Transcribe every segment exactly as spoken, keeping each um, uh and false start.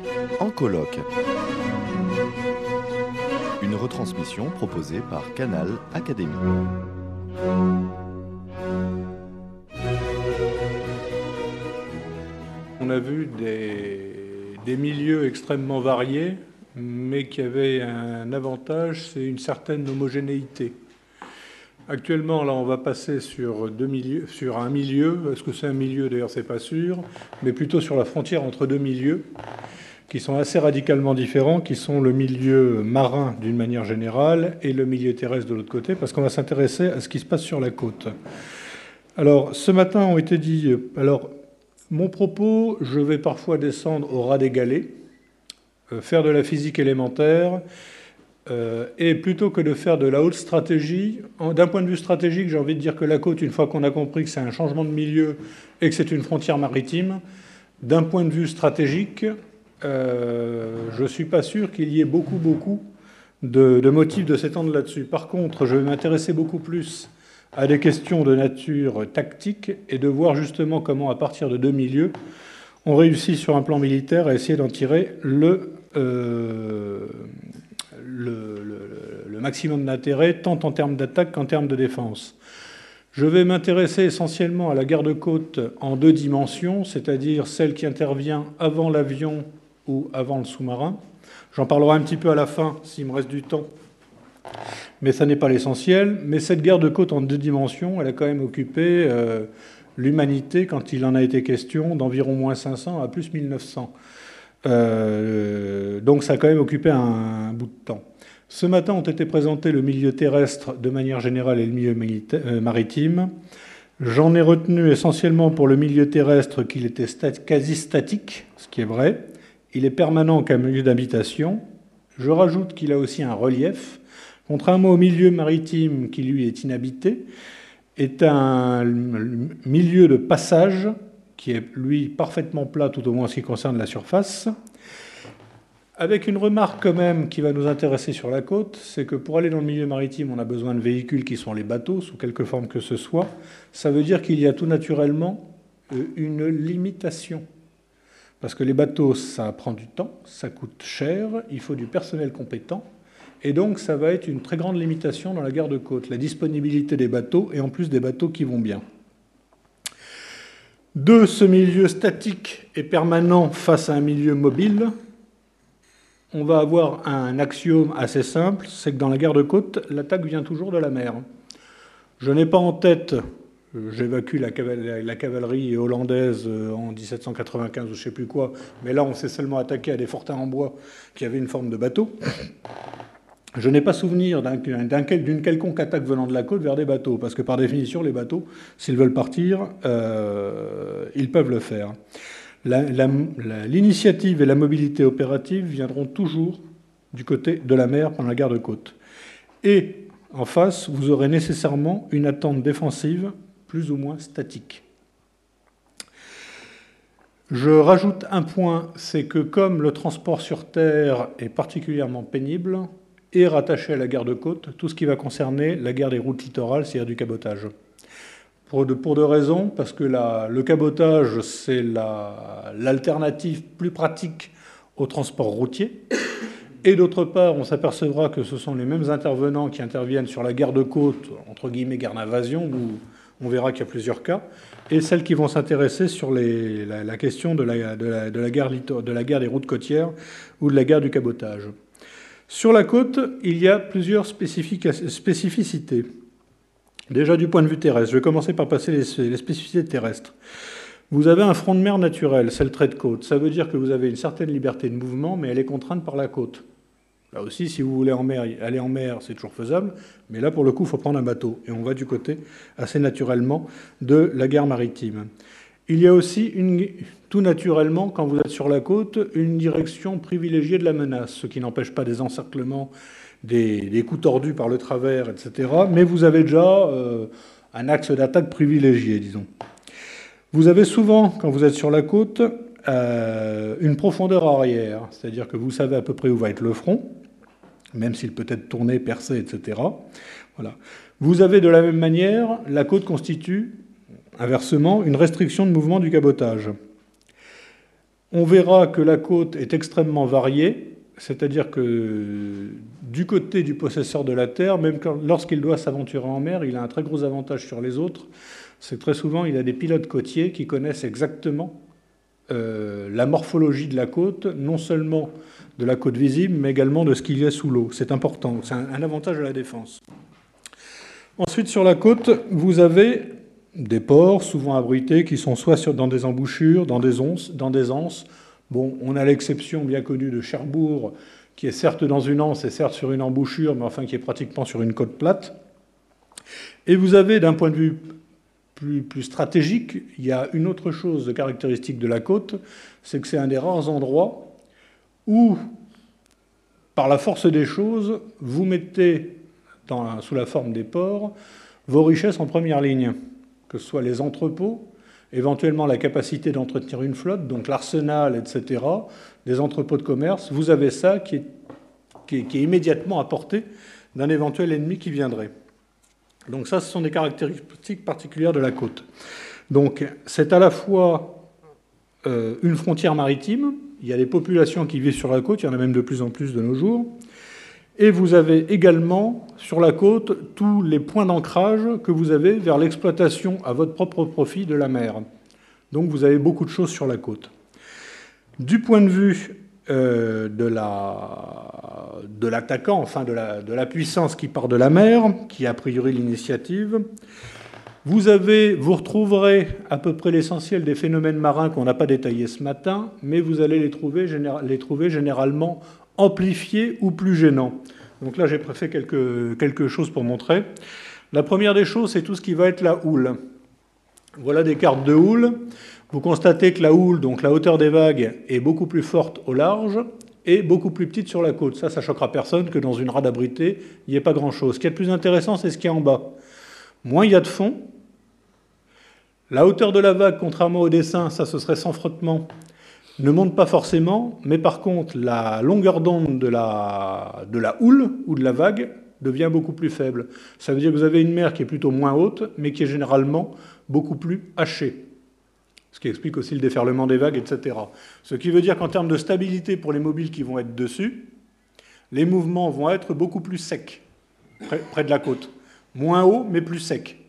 En colloque. Une retransmission proposée par Canal Académie. On a vu des, des milieux extrêmement variés, mais qui avaient un avantage, c'est une certaine homogénéité. Actuellement, là, on va passer sur, deux milieux, sur un milieu. Est-ce que c'est un milieu? D'ailleurs, c'est pas sûr, mais plutôt sur la frontière entre deux milieux qui sont assez radicalement différents, qui sont le milieu marin d'une manière générale et le milieu terrestre de l'autre côté, parce qu'on va s'intéresser à ce qui se passe sur la côte. Alors, ce matin, ont été dit... Alors, mon propos, je vais parfois descendre au ras des galets, euh, faire de la physique élémentaire, euh, et plutôt que de faire de la haute stratégie, d'un point de vue stratégique, j'ai envie de dire que la côte, une fois qu'on a compris que c'est un changement de milieu et que c'est une frontière maritime, d'un point de vue stratégique, euh, je ne suis pas sûr qu'il y ait beaucoup, beaucoup de, de motifs de s'étendre là-dessus. Par contre, je vais m'intéresser beaucoup plus à des questions de nature tactique et de voir justement comment, à partir de deux milieux, on réussit sur un plan militaire à essayer d'en tirer le, euh, le, le, le maximum d'intérêt, tant en termes d'attaque qu'en termes de défense. Je vais m'intéresser essentiellement à la garde-côte en deux dimensions, c'est-à-dire celle qui intervient avant l'avion ou avant le sous-marin. J'en parlerai un petit peu à la fin, s'il me reste du temps. Mais ça n'est pas l'essentiel. Mais cette garde-côte en deux dimensions, elle a quand même occupé euh, l'humanité, quand il en a été question, d'environ moins cinq cents à plus mille neuf cents. Euh, donc ça a quand même occupé un, un bout de temps. Ce matin ont été présentés le milieu terrestre de manière générale et le milieu militaire, euh, maritime. J'en ai retenu essentiellement pour le milieu terrestre qu'il était stat- quasi statique, ce qui est vrai. Il est permanent comme milieu d'habitation. Je rajoute qu'il a aussi un relief. Contrairement au milieu maritime qui, lui, est inhabité, est un milieu de passage qui est, lui, parfaitement plat, tout au moins en ce qui concerne la surface. Avec une remarque quand même qui va nous intéresser sur la côte, c'est que pour aller dans le milieu maritime, on a besoin de véhicules qui sont les bateaux, sous quelque forme que ce soit. Ça veut dire qu'il y a tout naturellement une limitation. Parce que les bateaux, ça prend du temps, ça coûte cher, il faut du personnel compétent. Et donc, ça va être une très grande limitation dans la garde-côte, la disponibilité des bateaux, et en plus des bateaux qui vont bien. De ce milieu statique et permanent face à un milieu mobile, on va avoir un axiome assez simple, c'est que dans la garde-côte, l'attaque vient toujours de la mer. Je n'ai pas en tête, j'évacue la, caval- la cavalerie hollandaise en dix-sept cent quatre-vingt-quinze ou je ne sais plus quoi, mais là on s'est seulement attaqué à des fortins en bois qui avaient une forme de bateau. Je n'ai pas souvenir d'un, d'un, d'une quelconque attaque venant de la côte vers des bateaux, parce que par définition, les bateaux, s'ils veulent partir, euh, ils peuvent le faire. La, la, la, l'initiative et la mobilité opérative viendront toujours du côté de la mer pendant la garde-côte. Et en face, vous aurez nécessairement une attente défensive plus ou moins statique. Je rajoute un point, c'est que comme le transport sur terre est particulièrement pénible, et rattaché à la garde-côte, tout ce qui va concerner la guerre des routes littorales, c'est-à-dire du cabotage. Pour, de, pour deux raisons, parce que la, le cabotage, c'est la, l'alternative plus pratique au transport routier, et d'autre part, on s'apercevra que ce sont les mêmes intervenants qui interviennent sur la garde-côte, entre guillemets guerre d'invasion, où on verra qu'il y a plusieurs cas, et celles qui vont s'intéresser sur les, la, la question de la, de, la, de, la guerre, de la guerre des routes côtières ou de la guerre du cabotage. Sur la côte, il y a plusieurs spécificités. Déjà du point de vue terrestre, je vais commencer par passer les, les spécificités terrestres. Vous avez un front de mer naturel, c'est le trait de côte. Ça veut dire que vous avez une certaine liberté de mouvement, mais elle est contrainte par la côte. Là aussi, si vous voulez en mer, aller en mer, c'est toujours faisable, mais là, pour le coup, il faut prendre un bateau. Et on va du côté, assez naturellement, de la guerre maritime. Il y a aussi, une, tout naturellement, quand vous êtes sur la côte, une direction privilégiée de la menace, ce qui n'empêche pas des encerclements, des, des coups tordus par le travers, et cetera. Mais vous avez déjà euh, un axe d'attaque privilégié, disons. Vous avez souvent, quand vous êtes sur la côte, euh, une profondeur arrière, c'est-à-dire que vous savez à peu près où va être le front, même s'il peut être tourné, percé, et cetera. Voilà. Vous avez de la même manière, la côte constitue inversement, une restriction de mouvement du cabotage. On verra que la côte est extrêmement variée, c'est-à-dire que du côté du possesseur de la terre, même lorsqu'il doit s'aventurer en mer, il a un très gros avantage sur les autres. C'est que très souvent, il a des pilotes côtiers qui connaissent exactement euh, la morphologie de la côte, non seulement de la côte visible, mais également de ce qu'il y a sous l'eau. C'est important, c'est un, un avantage de la défense. Ensuite, sur la côte, vous avez des ports, souvent abrités, qui sont soit sur, dans des embouchures, dans des onces, dans des anses. Bon, on a l'exception bien connue de Cherbourg, qui est certes dans une anse et certes sur une embouchure, mais enfin qui est pratiquement sur une côte plate. Et vous avez, d'un point de vue plus, plus stratégique, il y a une autre chose de caractéristique de la côte, c'est que c'est un des rares endroits où, par la force des choses, vous mettez, dans, sous la forme des ports, vos richesses en première ligne, que ce soit les entrepôts, éventuellement la capacité d'entretenir une flotte, donc l'arsenal, et cetera, des entrepôts de commerce. Vous avez ça qui est, qui est, qui est immédiatement à portée d'un éventuel ennemi qui viendrait. Donc ça, ce sont des caractéristiques particulières de la côte. Donc c'est à la fois euh, une frontière maritime, il y a des populations qui vivent sur la côte, il y en a même de plus en plus de nos jours, et vous avez également sur la côte tous les points d'ancrage que vous avez vers l'exploitation à votre propre profit de la mer. Donc vous avez beaucoup de choses sur la côte. Du point de vue euh, de la, de l'attaquant, enfin de la, de la puissance qui part de la mer, qui a a priori l'initiative, vous, avez, vous retrouverez à peu près l'essentiel des phénomènes marins qu'on n'a pas détaillés ce matin, mais vous allez les trouver, les trouver généralement amplifiés ou plus gênants. Donc là, j'ai fait quelque, quelque chose pour montrer. La première des choses, c'est tout ce qui va être la houle. Voilà des cartes de houle. Vous constatez que la houle, donc la hauteur des vagues, est beaucoup plus forte au large et beaucoup plus petite sur la côte. Ça, ça choquera personne que dans une rade abritée, il n'y ait pas grand-chose. Ce qui est le plus intéressant, c'est ce qu'il y a en bas. Moins il y a de fond. La hauteur de la vague, contrairement au dessin, ça, ce serait sans frottement, ne monte pas forcément, mais par contre, la longueur d'onde de la, de la houle ou de la vague devient beaucoup plus faible. Ça veut dire que vous avez une mer qui est plutôt moins haute, mais qui est généralement beaucoup plus hachée. Ce qui explique aussi le déferlement des vagues, et cetera. Ce qui veut dire qu'en termes de stabilité pour les mobiles qui vont être dessus, les mouvements vont être beaucoup plus secs, près, près de la côte. Moins haut, mais plus sec.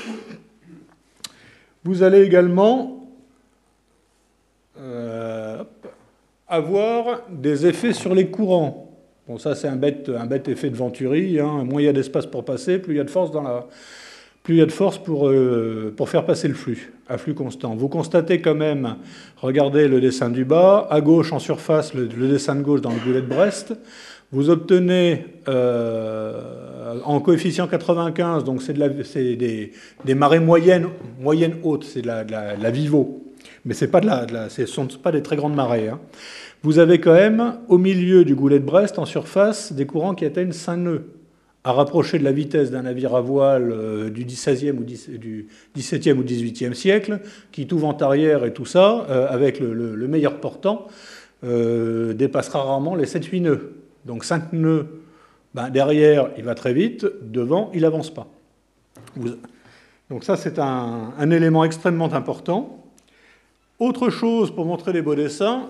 Vous allez également Euh, avoir des effets sur les courants. Bon, ça, c'est un bête, un bête effet de Venturi. Hein. Moins il y a d'espace pour passer, plus il y a de force, dans la... plus il y a de force pour, euh, pour faire passer le flux, à flux constant. Vous constatez quand même, regardez le dessin du bas, à gauche, en surface, le, le dessin de gauche dans le goulet de Brest. Vous obtenez euh, en coefficient quatre-vingt-quinze, donc c'est, de la, c'est des, des marées moyennes, moyennes hautes, c'est de la, de la, de la Vivo. Mais ce ne sont pas des très grandes marées. Hein. Vous avez quand même, au milieu du goulet de Brest, en surface, des courants qui atteignent cinq nœuds, à rapprocher de la vitesse d'un navire à voile euh, du seizième ou du dix-septième ou dix-huitième siècle, qui tout vent arrière et tout ça, euh, avec le, le, le meilleur portant, euh, dépassera rarement les sept huit nœuds. Donc cinq nœuds, ben, derrière, il va très vite, devant, il n'avance pas. Vous... Donc ça, c'est un, un élément extrêmement important. Autre chose, pour montrer les beaux dessins,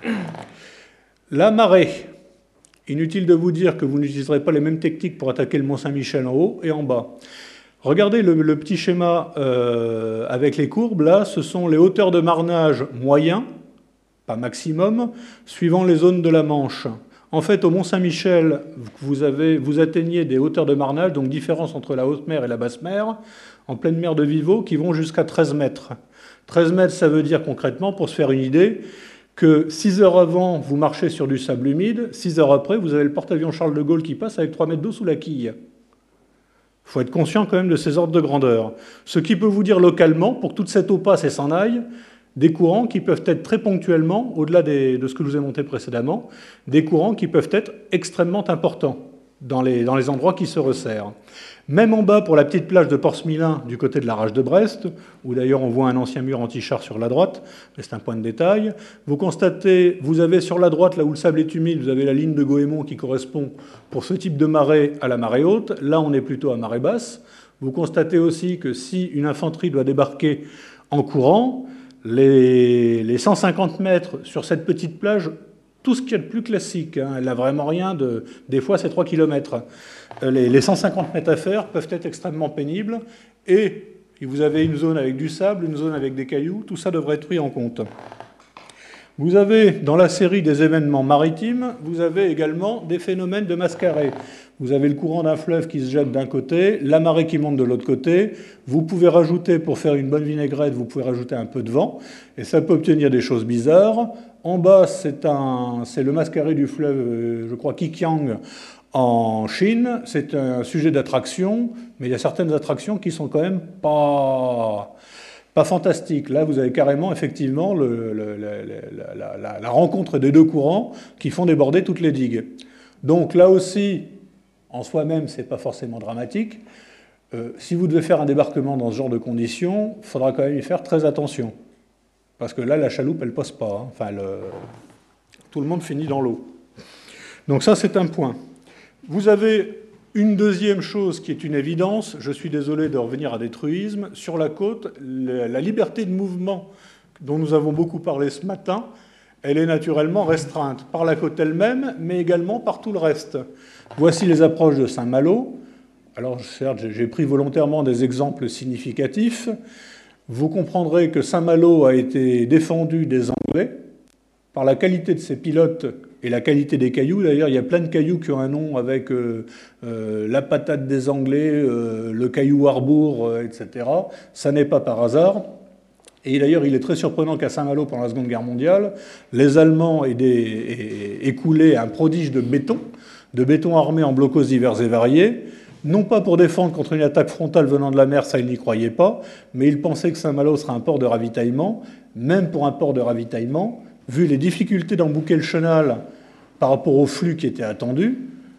la marée. Inutile de vous dire que vous n'utiliserez pas les mêmes techniques pour attaquer le Mont-Saint-Michel en haut et en bas. Regardez le, le petit schéma euh, avec les courbes. Là, ce sont les hauteurs de marnage moyens, pas maximum, suivant les zones de la Manche. En fait, au Mont-Saint-Michel, vous, avez, vous atteignez des hauteurs de marnage, donc différence entre la haute mer et la basse mer, en pleine mer de Vivo, qui vont jusqu'à treize mètres. treize mètres, ça veut dire concrètement, pour se faire une idée, que six heures avant, vous marchez sur du sable humide, six heures après, vous avez le porte-avions Charles de Gaulle qui passe avec trois mètres d'eau sous la quille. Il faut être conscient quand même de ces ordres de grandeur. Ce qui peut vous dire localement, pour que toute cette eau passe et s'en aille, des courants qui peuvent être très ponctuellement, au-delà des, de ce que je vous ai montré précédemment, des courants qui peuvent être extrêmement importants dans les, dans les endroits qui se resserrent. Même en bas, pour la petite plage de Porce-Milin, du côté de la rage de Brest, où d'ailleurs on voit un ancien mur anti-char sur la droite, mais c'est un point de détail, vous constatez, vous avez sur la droite, là où le sable est humide, vous avez la ligne de Goémon qui correspond pour ce type de marée à la marée haute. Là, on est plutôt à marée basse. Vous constatez aussi que si une infanterie doit débarquer en courant, Les, les cent cinquante mètres sur cette petite plage, tout ce qu'il y a de plus classique, hein, elle n'a vraiment rien de... Des fois, c'est trois kilomètres. Les, les cent cinquante mètres à faire peuvent être extrêmement pénibles, et vous avez une zone avec du sable, une zone avec des cailloux, tout ça devrait être pris en compte. Vous avez, dans la série des événements maritimes, vous avez également des phénomènes de mascarée. Vous avez le courant d'un fleuve qui se jette d'un côté, la marée qui monte de l'autre côté. Vous pouvez rajouter, pour faire une bonne vinaigrette, vous pouvez rajouter un peu de vent, et ça peut obtenir des choses bizarres. En bas, c'est un, c'est le mascaré du fleuve, je crois, Qiqiang, en Chine. C'est un sujet d'attraction, mais il y a certaines attractions qui sont quand même pas... pas fantastique. Là, vous avez carrément, effectivement, le, le, le, la, la, la rencontre des deux courants qui font déborder toutes les digues. Donc là aussi, en soi-même, ce n'est pas forcément dramatique. Euh, si vous devez faire un débarquement dans ce genre de conditions, il faudra quand même y faire très attention. Parce que là, la chaloupe, elle ne pose pas. Hein. Enfin, le... tout le monde finit dans l'eau. Donc ça, c'est un point. Vous avez... Une deuxième chose qui est une évidence, je suis désolé de revenir à des truismes, sur la côte, la liberté de mouvement dont nous avons beaucoup parlé ce matin, elle est naturellement restreinte par la côte elle-même, mais également par tout le reste. Voici les approches de Saint-Malo. Alors, certes, j'ai pris volontairement des exemples significatifs. Vous comprendrez que Saint-Malo a été défendu des Anglais par la qualité de ses pilotes et la qualité des cailloux. D'ailleurs, il y a plein de cailloux qui ont un nom avec euh, euh, la patate des Anglais, euh, le caillou Harbour, euh, et cetera. Ça n'est pas par hasard. Et d'ailleurs, il est très surprenant qu'à Saint-Malo, pendant la Seconde Guerre mondiale, les Allemands aient, des, aient écoulé un prodige de béton, de béton armé en blocos divers et variés, non pas pour défendre contre une attaque frontale venant de la mer, ça ils n'y croyaient pas, mais ils pensaient que Saint-Malo serait un port de ravitaillement. Même pour un port de ravitaillement, vu les difficultés d'embouquer le chenal par rapport au flux qui était attendu,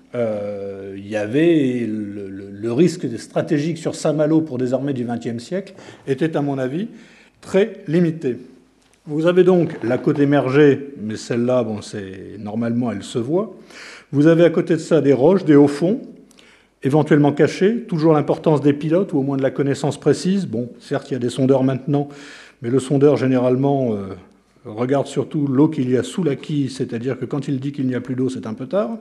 euh, il y avait le, le, le risque stratégique sur Saint-Malo pour des armées du vingtième siècle était, à mon avis, très limité. Vous avez donc la côte émergée, mais celle-là, bon, c'est normalement, elle se voit. Vous avez à côté de ça des roches, des hauts fonds, éventuellement cachés, toujours l'importance des pilotes, ou au moins de la connaissance précise. Bon, certes, il y a des sondeurs maintenant, mais le sondeur, généralement... Euh, regarde surtout l'eau qu'il y a sous la quille, c'est-à-dire que quand il dit qu'il n'y a plus d'eau, c'est un peu tard.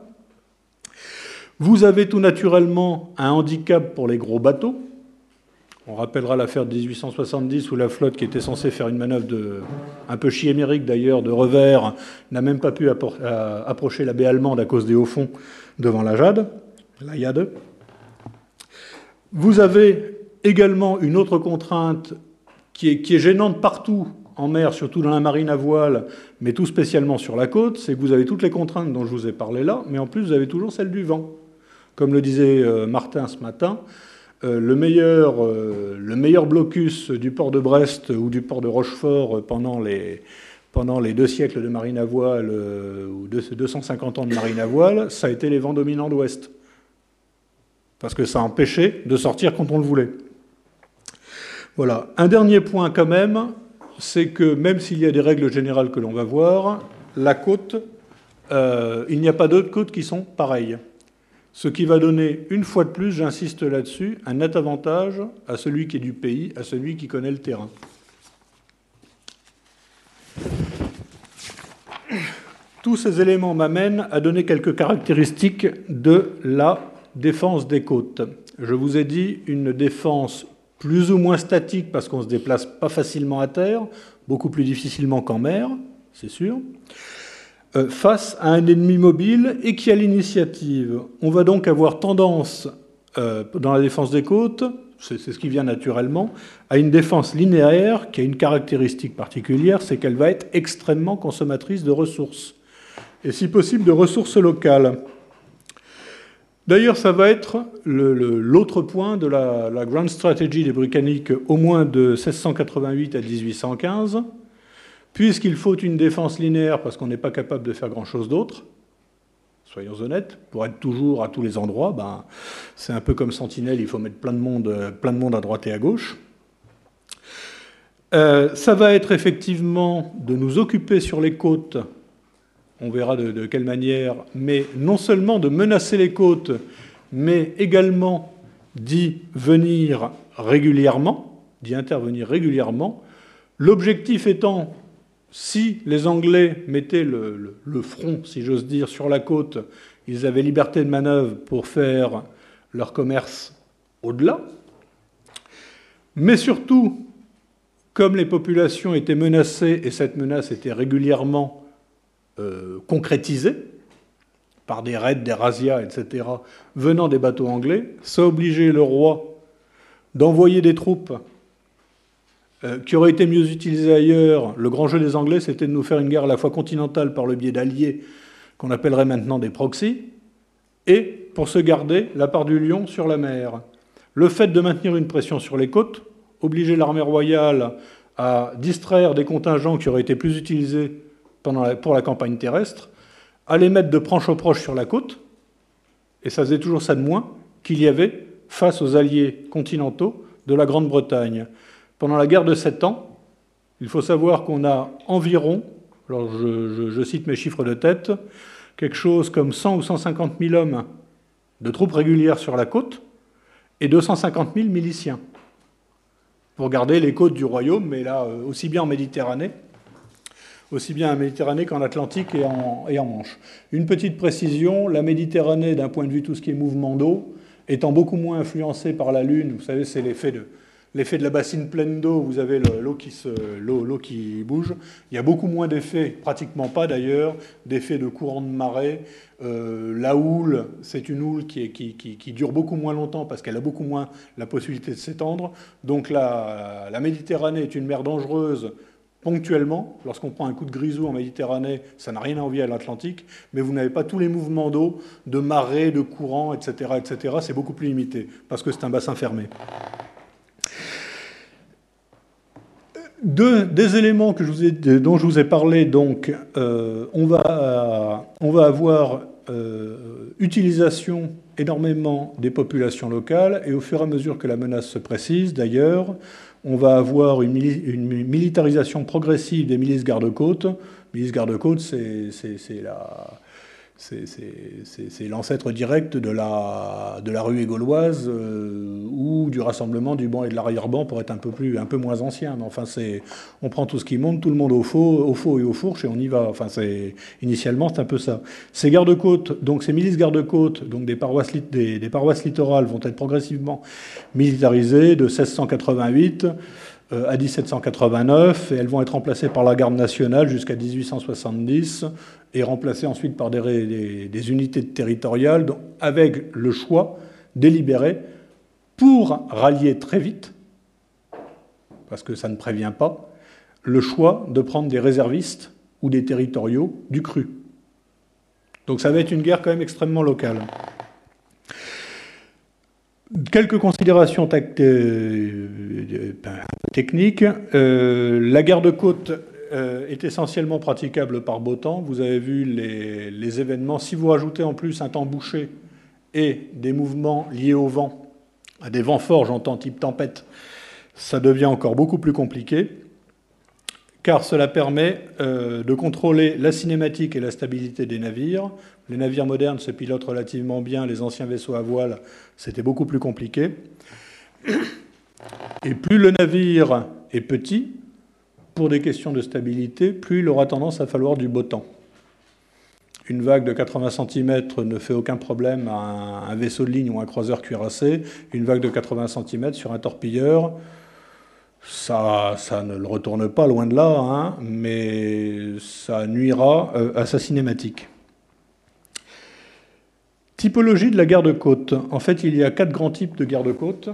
Vous avez tout naturellement un handicap pour les gros bateaux. On rappellera l'affaire de dix-huit cent soixante-dix où la flotte qui était censée faire une manœuvre de, un peu chiémérique d'ailleurs, de revers, n'a même pas pu approcher la baie allemande à cause des hauts fonds devant la Jade, la Jade. Vous avez également une autre contrainte qui est, qui est gênante partout en mer, surtout dans la marine à voile, mais tout spécialement sur la côte, c'est que vous avez toutes les contraintes dont je vous ai parlé là, mais en plus vous avez toujours celle du vent. Comme le disait Martin ce matin, le meilleur, le meilleur blocus du port de Brest ou du port de Rochefort pendant les, pendant les deux siècles de marine à voile, ou deux cent cinquante ans de marine à voile, ça a été les vents dominants d'ouest. Parce que ça empêchait de sortir quand on le voulait. Voilà. Un dernier point quand même, c'est que même s'il y a des règles générales que l'on va voir, la côte, euh, il n'y a pas d'autres côtes qui sont pareilles. Ce qui va donner, une fois de plus, j'insiste là-dessus, un net avantage à celui qui est du pays, à celui qui connaît le terrain. Tous ces éléments m'amènent à donner quelques caractéristiques de la défense des côtes. Je vous ai dit une défense plus ou moins statique parce qu'on ne se déplace pas facilement à terre, beaucoup plus difficilement qu'en mer, c'est sûr, euh, face à un ennemi mobile et qui a l'initiative. On va donc avoir tendance, euh, dans la défense des côtes, c'est, c'est ce qui vient naturellement, à une défense linéaire qui a une caractéristique particulière, c'est qu'elle va être extrêmement consommatrice de ressources, et si possible de ressources locales. D'ailleurs, ça va être le, le, l'autre point de la, la Grand Strategy des Britanniques, au moins de seize cent quatre-vingt-huit à dix-huit cent quinze, puisqu'il faut une défense linéaire parce qu'on n'est pas capable de faire grand-chose d'autre, soyons honnêtes, pour être toujours à tous les endroits, ben, c'est un peu comme Sentinelle, il faut mettre plein de monde, plein de monde à droite et à gauche. Euh, ça va être effectivement de nous occuper sur les côtes. On verra de, de quelle manière, mais non seulement de menacer les côtes, mais également d'y venir régulièrement, d'y intervenir régulièrement, L'objectif étant, si les Anglais mettaient le, le, le front, si j'ose dire, sur la côte, ils avaient liberté de manœuvre pour faire leur commerce au-delà. Mais surtout, comme les populations étaient menacées, et cette menace était régulièrement euh, concrétisée, par des raids, des razzias, et cetera, venant des bateaux anglais, ça obligeait le roi d'envoyer des troupes euh, qui auraient été mieux utilisées ailleurs. Le grand jeu des Anglais, c'était de nous faire une guerre à la fois continentale par le biais d'alliés, qu'on appellerait maintenant des proxys, et pour se garder la part du lion sur la mer. Le fait de maintenir une pression sur les côtes obligeait l'armée royale à distraire des contingents qui auraient été plus utilisés pendant la, pour la campagne terrestre, à les mettre de proche au proche sur la côte, et ça faisait toujours ça de moins qu'il y avait face aux alliés continentaux de la Grande-Bretagne. Pendant la guerre de Sept Ans, il faut savoir qu'on a environ, alors je, je, je cite mes chiffres de tête, quelque chose comme cent ou cent cinquante mille hommes de troupes régulières sur la côte et deux cent cinquante mille miliciens pour garder les côtes du royaume, mais là, aussi bien en Méditerranée, aussi bien en Méditerranée qu'en Atlantique et en, et en Manche. Une petite précision, la Méditerranée, d'un point de vue tout ce qui est mouvement d'eau, étant beaucoup moins influencée par la Lune, vous savez, c'est l'effet de, l'effet de la bassine pleine d'eau, vous avez l'eau qui, l'eau qui bouge, il y a beaucoup moins d'effets, pratiquement pas d'ailleurs, d'effets de courant de marée. Euh, la houle, c'est une houle qui, est, qui, qui, qui dure beaucoup moins longtemps parce qu'elle a beaucoup moins la possibilité de s'étendre. Donc la, la Méditerranée est une mer dangereuse ponctuellement. Lorsqu'on prend un coup de grisou en Méditerranée, ça n'a rien à envier à l'Atlantique, mais vous n'avez pas tous les mouvements d'eau, de marée, de courant, et cetera, et cetera. C'est beaucoup plus limité parce que c'est un bassin fermé. Deux, des éléments que je vous ai, dont je vous ai parlé, donc, euh, on, va, on va avoir euh, utilisation énormément des populations locales, et au fur et à mesure que la menace se précise, d'ailleurs, on va avoir une, mili une militarisation progressive des milices garde-côtes. Milices garde-côtes, c'est la... c'est l'ancêtre direct de la, de la ruée gauloise euh, ou du rassemblement du banc et de l'arrière-banc pour être un peu, plus, un peu moins ancien. Mais enfin, on prend tout ce qui monte, tout le monde au faux, au faux et aux fourches, et on y va. Enfin, initialement, c'est un peu ça. Ces gardes-côtes, donc ces milices garde-côtes, donc des paroisses, des, des paroisses littorales, vont être progressivement militarisées de seize cent quatre-vingt-huit euh, à mille sept cent quatre-vingt-neuf, et elles vont être remplacées par la garde nationale jusqu'à mille huit cent soixante-dix, et remplacées ensuite par des, des, des unités territoriales, avec le choix délibéré pour rallier très vite, parce que ça ne prévient pas, le choix de prendre des réservistes ou des territoriaux du cru. Donc ça va être une guerre quand même extrêmement locale. Quelques considérations euh, techniques. Euh, la garde-côte est essentiellement praticable par beau temps. Vous avez vu les, les événements. Si vous rajoutez en plus un temps bouché et des mouvements liés au vent, à des vents forts, j'entends type tempête, ça devient encore beaucoup plus compliqué, car cela permet euh, de contrôler la cinématique et la stabilité des navires. Les navires modernes se pilotent relativement bien, les anciens vaisseaux à voile, c'était beaucoup plus compliqué. Et plus le navire est petit, pour des questions de stabilité, plus il aura tendance à falloir du beau temps. Une vague de quatre-vingts centimètres ne fait aucun problème à un vaisseau de ligne ou un croiseur cuirassé. Une vague de quatre-vingts centimètres sur un torpilleur, ça, ça ne le retourne pas, loin de là, hein, mais ça nuira à sa cinématique. Typologie de la garde-côte. En fait, il y a quatre grands types de garde-côte.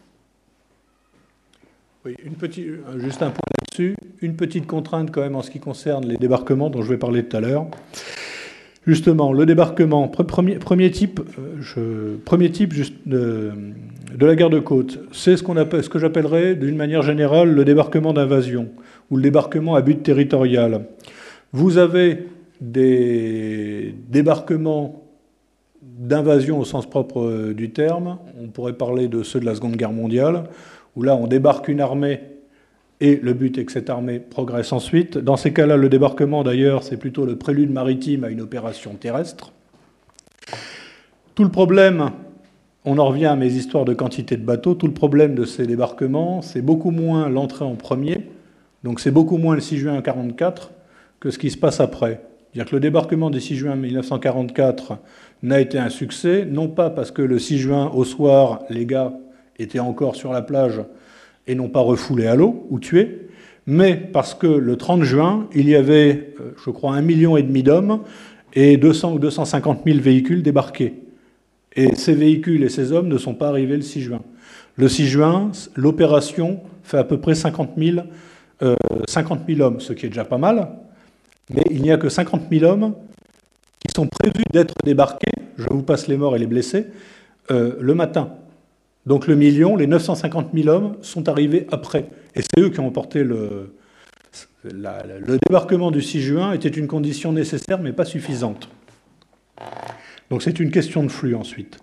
Oui, une petite, juste un point là-dessus. Une petite contrainte quand même en ce qui concerne les débarquements dont je vais parler tout à l'heure. Justement, le débarquement, premier, premier type, je, premier type juste de, de la garde-côte, c'est ce, qu'on appelle, ce que j'appellerais d'une manière générale le débarquement d'invasion ou le débarquement à but territorial. Vous avez des débarquements d'invasion au sens propre du terme. On pourrait parler de ceux de la Seconde Guerre mondiale, où là on débarque une armée et le but est que cette armée progresse ensuite. Dans ces cas-là, le débarquement d'ailleurs, c'est plutôt le prélude maritime à une opération terrestre. Tout le problème, on en revient à mes histoires de quantité de bateaux, tout le problème de ces débarquements, c'est beaucoup moins l'entrée en premier, Donc c'est beaucoup moins le six juin mille neuf cent quarante-quatre que ce qui se passe après. C'est-à-dire que le débarquement du six juin mille neuf cent quarante-quatre n'a été un succès, non pas parce que le six juin au soir, les gars étaient encore sur la plage et n'ont pas refoulé à l'eau ou tué, mais parce que le trente juin, il y avait, je crois, un million et demi d'hommes et deux cents ou deux cent cinquante mille véhicules débarqués. Et ces véhicules et ces hommes ne sont pas arrivés le six juin. Le six juin, l'opération fait à peu près cinquante mille, euh, cinquante mille hommes, ce qui est déjà pas mal, mais il n'y a que cinquante mille hommes qui sont prévus d'être débarqués, je vous passe les morts et les blessés, euh, le matin. Donc le million, les neuf cent cinquante mille hommes sont arrivés après. Et c'est eux qui ont emporté le... La, le débarquement du six juin était une condition nécessaire, mais pas suffisante. Donc c'est une question de flux ensuite.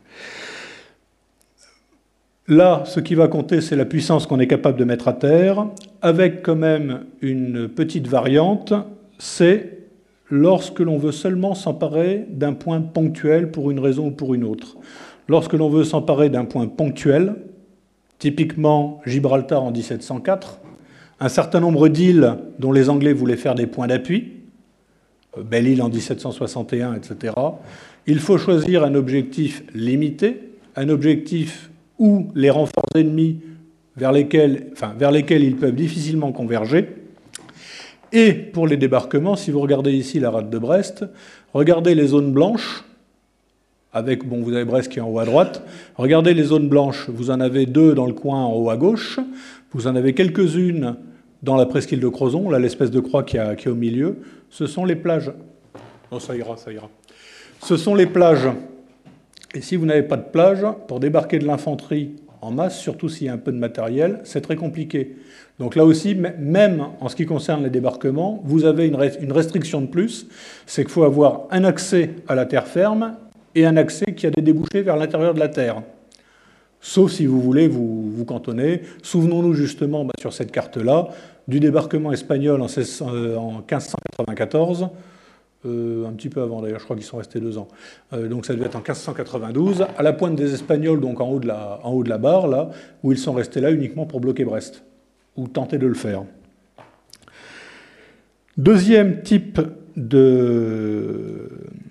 Là, ce qui va compter, c'est la puissance qu'on est capable de mettre à terre, avec quand même une petite variante, c'est lorsque l'on veut seulement s'emparer d'un point ponctuel pour une raison ou pour une autre. Lorsque l'on veut s'emparer d'un point ponctuel, typiquement Gibraltar en mille sept cent quatre, un certain nombre d'îles dont les Anglais voulaient faire des points d'appui, Belle-Île en mille sept cent soixante et un, et cetera, il faut choisir un objectif limité, un objectif où les renforts ennemis vers lesquels, enfin, vers lesquels ils peuvent difficilement converger. Et pour les débarquements, si vous regardez ici la rade de Brest, regardez les zones blanches, avec, bon, vous avez Brest qui est en haut à droite, regardez les zones blanches, vous en avez deux dans le coin en haut à gauche, vous en avez quelques-unes dans la presqu'île de Crozon, là l'espèce de croix qui, a, qui est au milieu, ce sont les plages. Oh, ça ira, ça ira. Ce sont les plages. Et si vous n'avez pas de plage, pour débarquer de l'infanterie en masse, surtout s'il y a un peu de matériel, c'est très compliqué. Donc là aussi, même en ce qui concerne les débarquements, vous avez une restriction de plus, c'est qu'il faut avoir un accès à la terre ferme et un accès qui a des débouchés vers l'intérieur de la terre. Sauf si vous voulez vous, vous cantonner. Souvenons-nous justement, bah, sur cette carte-là, du débarquement espagnol en, seize, euh, en quinze cent quatre-vingt-quatorze, euh, un petit peu avant d'ailleurs, je crois qu'ils sont restés deux ans. Euh, donc ça devait être en quinze cent quatre-vingt-douze, à la pointe des Espagnols, donc en haut de la, en haut de la barre, là, où ils sont restés là uniquement pour bloquer Brest, ou tenter de le faire. Deuxième type de...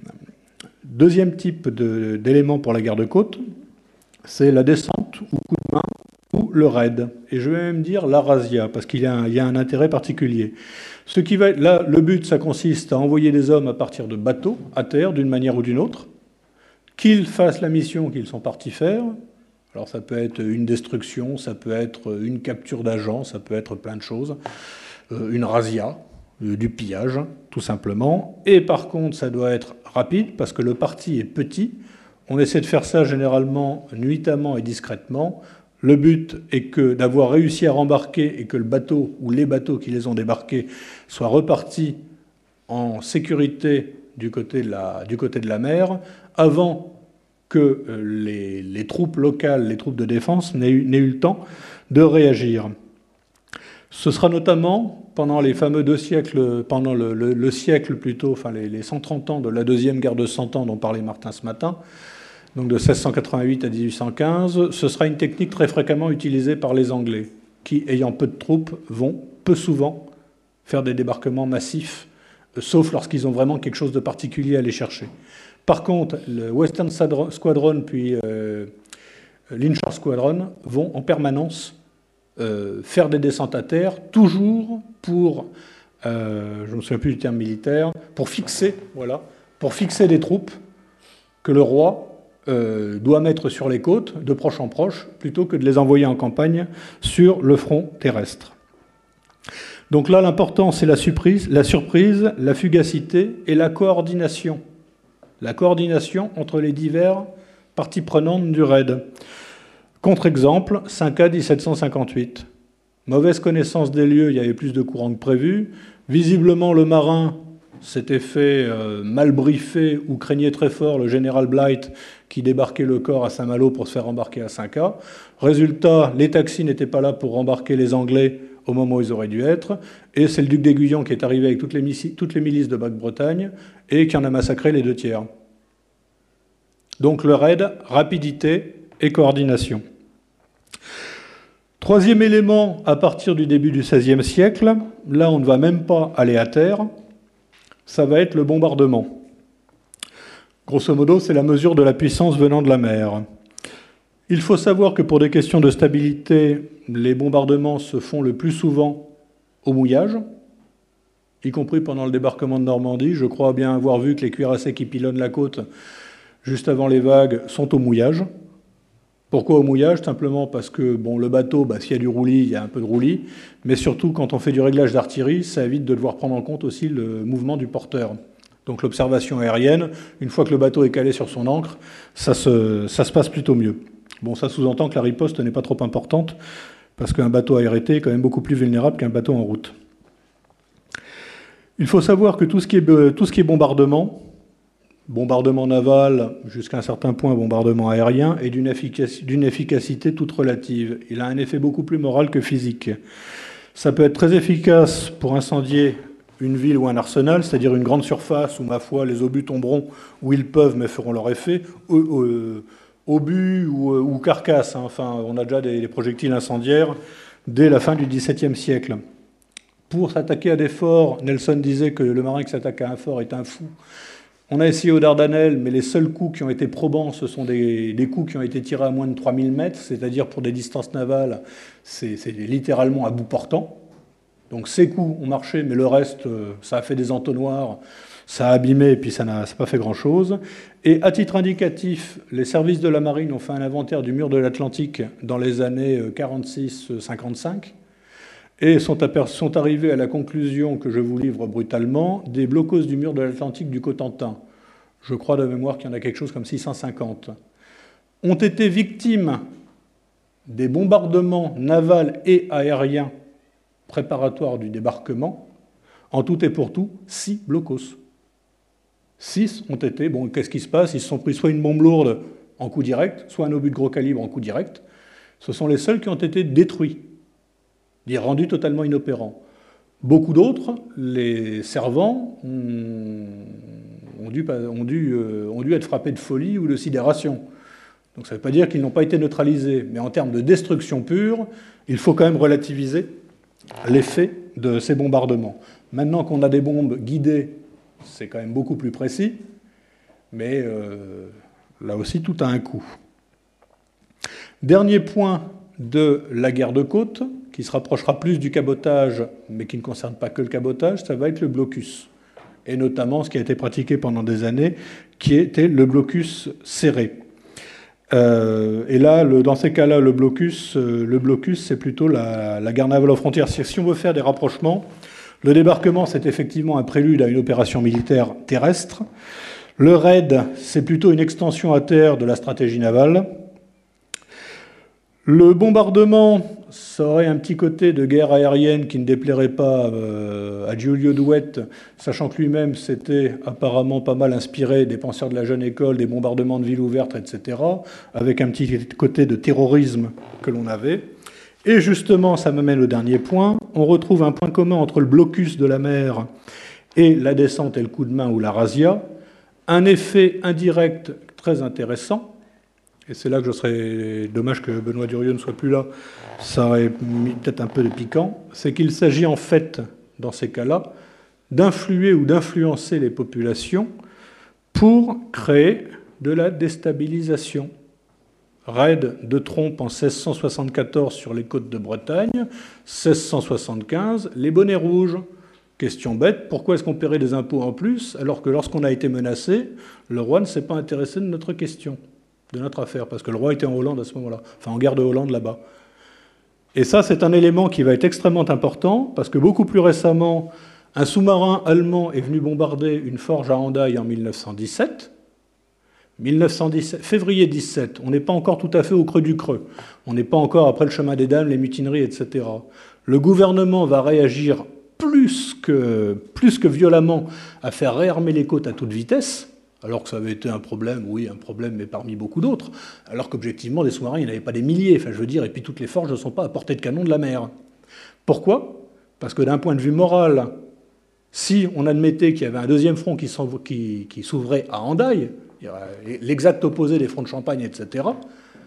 Deuxième type d'élément pour la garde-côte, c'est la descente ou coup de main ou le raid. Et je vais même dire la razzia, parce qu'il y, y a un intérêt particulier. Ce qui va être, là, le but, ça consiste à envoyer des hommes à partir de bateaux à terre, d'une manière ou d'une autre, qu'ils fassent la mission qu'ils sont partis faire. Alors ça peut être une destruction, ça peut être une capture d'agents, ça peut être plein de choses, euh, une razzia, euh, du pillage, tout simplement. Et par contre, ça doit être rapide, parce que le parti est petit. On essaie de faire ça généralement nuitamment et discrètement. Le but est que d'avoir réussi à rembarquer et que le bateau ou les bateaux qui les ont débarqués soient repartis en sécurité du côté de la, du côté de la mer avant que les, les troupes locales, les troupes de défense n'aient eu, n'aient eu le temps de réagir. Ce sera notamment pendant les fameux deux siècles, pendant le, le, le siècle plutôt, enfin les, les cent trente ans de la deuxième guerre de Cent Ans dont parlait Martin ce matin, donc de seize cent quatre-vingt-huit à dix-huit cent quinze, ce sera une technique très fréquemment utilisée par les Anglais, qui, ayant peu de troupes, vont peu souvent faire des débarquements massifs, sauf lorsqu'ils ont vraiment quelque chose de particulier à aller chercher. Par contre, le Western Squadron puis euh, l'Inshore Squadron vont en permanence euh, faire des descentes à terre, toujours pour, euh, je ne me souviens plus du terme militaire, pour fixer, voilà, pour fixer des troupes que le roi Euh, doit mettre sur les côtes, de proche en proche, plutôt que de les envoyer en campagne sur le front terrestre. Donc là, l'important, c'est la surprise, la surprise, la fugacité et la coordination. La coordination entre les diverses parties prenantes du raid. Contre-exemple, cinq A mille sept cent cinquante-huit. Mauvaise connaissance des lieux, il y avait plus de courants que prévu. Visiblement, le marin s'était fait euh, mal briefer ou craignait très fort le général Blight qui débarquait le corps à Saint-Malo pour se faire embarquer à cinq A. Résultat, les taxis n'étaient pas là pour embarquer les Anglais au moment où ils auraient dû être, et c'est le duc d'Aiguillon qui est arrivé avec toutes les, toutes les milices de Basse-Bretagne et qui en a massacré les deux tiers. Donc le raid, rapidité et coordination. Troisième élément, à partir du début du seizième siècle, là on ne va même pas aller à terre, ça va être le bombardement. Grosso modo, c'est la mesure de la puissance venant de la mer. Il faut savoir que pour des questions de stabilité, les bombardements se font le plus souvent au mouillage, y compris pendant le débarquement de Normandie. Je crois bien avoir vu que les cuirassés qui pilonnent la côte juste avant les vagues sont au mouillage. Pourquoi au mouillage? Simplement parce que bon, le bateau, bah, s'il y a du roulis, il y a un peu de roulis, mais surtout quand on fait du réglage d'artillerie, ça évite de devoir prendre en compte aussi le mouvement du porteur. Donc l'observation aérienne, une fois que le bateau est calé sur son ancre, ça se, ça se passe plutôt mieux. Bon, ça sous-entend que la riposte n'est pas trop importante, parce qu'un bateau arrêté est quand même beaucoup plus vulnérable qu'un bateau en route. Il faut savoir que tout ce qui est, tout ce qui est bombardement, bombardement naval, jusqu'à un certain point bombardement aérien, est d'une efficacité, d'une efficacité toute relative. Il a un effet beaucoup plus moral que physique. Ça peut être très efficace pour incendier une ville ou un arsenal, c'est-à-dire une grande surface où, ma foi, les obus tomberont où ils peuvent, mais feront leur effet, obus ou, ou carcasses. Hein. Enfin, on a déjà des, des projectiles incendiaires dès la fin du XVIIe siècle. Pour s'attaquer à des forts, Nelson disait que le marin qui s'attaque à un fort est un fou. On a essayé aux Dardanelles, mais les seuls coups qui ont été probants, ce sont des, des coups qui ont été tirés à moins de trois mille mètres, c'est-à-dire pour des distances navales, c'est, c'est littéralement à bout portant. Donc ces coups ont marché, mais le reste, ça a fait des entonnoirs, ça a abîmé, et puis ça n'a pas fait grand-chose. Et à titre indicatif, les services de la marine ont fait un inventaire du mur de l'Atlantique dans les années quarante-six cinquante-cinq, et sont, sont arrivés à la conclusion que je vous livre brutalement des blocos du mur de l'Atlantique du Cotentin. Je crois de mémoire qu'il y en a quelque chose comme six cent cinquante. Ont été victimes des bombardements navals et aériens préparatoires du débarquement, en tout et pour tout, six blocos. Six ont été, bon, qu'est-ce qui se passe? Ils se sont pris soit une bombe lourde en coup direct, soit un obus de gros calibre en coup direct. Ce sont les seuls qui ont été détruits, rendus totalement inopérants. Beaucoup d'autres, les servants, ont dû, ont, dû, ont dû être frappés de folie ou de sidération. Donc ça ne veut pas dire qu'ils n'ont pas été neutralisés, mais en termes de destruction pure, il faut quand même relativiser l'effet de ces bombardements. Maintenant qu'on a des bombes guidées, c'est quand même beaucoup plus précis, mais euh, là aussi tout a un coût. Dernier point de la guerre de côte, qui se rapprochera plus du cabotage, mais qui ne concerne pas que le cabotage, ça va être le blocus. Et notamment ce qui a été pratiqué pendant des années, qui était le blocus serré. Euh, et là, le, dans ces cas-là, le blocus, euh, le blocus, c'est plutôt la, la guerre navale aux frontières. Si on veut faire des rapprochements, le débarquement, c'est effectivement un prélude à une opération militaire terrestre. Le raid, c'est plutôt une extension à terre de la stratégie navale. Le bombardement, ça aurait un petit côté de guerre aérienne qui ne déplairait pas euh, à Giulio Douhet, sachant que lui-même s'était apparemment pas mal inspiré des penseurs de la jeune école, des bombardements de villes ouvertes, et cetera, avec un petit côté de terrorisme que l'on avait. Et justement, ça me mène au dernier point, on retrouve un point commun entre le blocus de la mer et la descente et le coup de main ou la razzia, un effet indirect très intéressant. Et c'est là que je serais dommage que Benoît Durieux ne soit plus là, ça aurait mis peut-être un peu de piquant, c'est qu'il s'agit en fait, dans ces cas-là, d'influer ou d'influencer les populations pour créer de la déstabilisation. Raid de Trompe en seize cent soixante-quatorze sur les côtes de Bretagne, seize cent soixante-quinze, les bonnets rouges. Question bête, pourquoi est-ce qu'on paierait des impôts en plus, alors que lorsqu'on a été menacé, le roi ne s'est pas intéressé de notre question, de notre affaire, parce que le roi était en Hollande à ce moment-là, enfin en guerre de Hollande là-bas. Et ça, c'est un élément qui va être extrêmement important, parce que beaucoup plus récemment, un sous-marin allemand est venu bombarder une forge à Hendaye en mille neuf cent dix-sept. mille neuf cent dix-sept, février dix-sept, on n'est pas encore tout à fait au creux du creux. On n'est pas encore après le chemin des dames, les mutineries, et cetera. Le gouvernement va réagir plus que, plus que violemment à faire réarmer les côtes à toute vitesse, alors que ça avait été un problème, oui, un problème, mais parmi beaucoup d'autres, alors qu'objectivement, des sous-marins, il n'y en avait pas des milliers, enfin, je veux dire, et puis toutes les forges ne sont pas à portée de canon de la mer. Pourquoi? Parce que d'un point de vue moral, si on admettait qu'il y avait un deuxième front qui s'ouvrait à Hendaye, l'exact opposé des fronts de Champagne, et cetera,